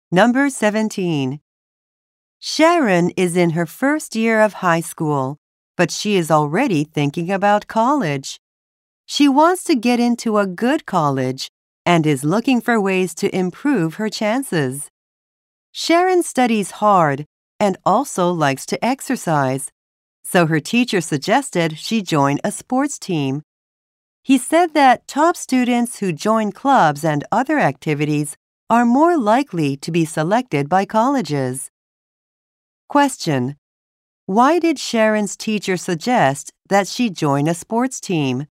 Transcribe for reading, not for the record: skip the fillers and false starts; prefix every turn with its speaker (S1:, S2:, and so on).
S1: Number 17. Sharon is in her first year of high school, but she is already thinking about college. She wants to get into a good college and is looking for ways to improve her chances. Sharon studies hard and also likes to exercise, so her teacher suggested she join a sports team. He said that top students who join clubs and other activities are more likely to be selected by colleges. Question: why did Sharon's teacher suggest that she join a sports team?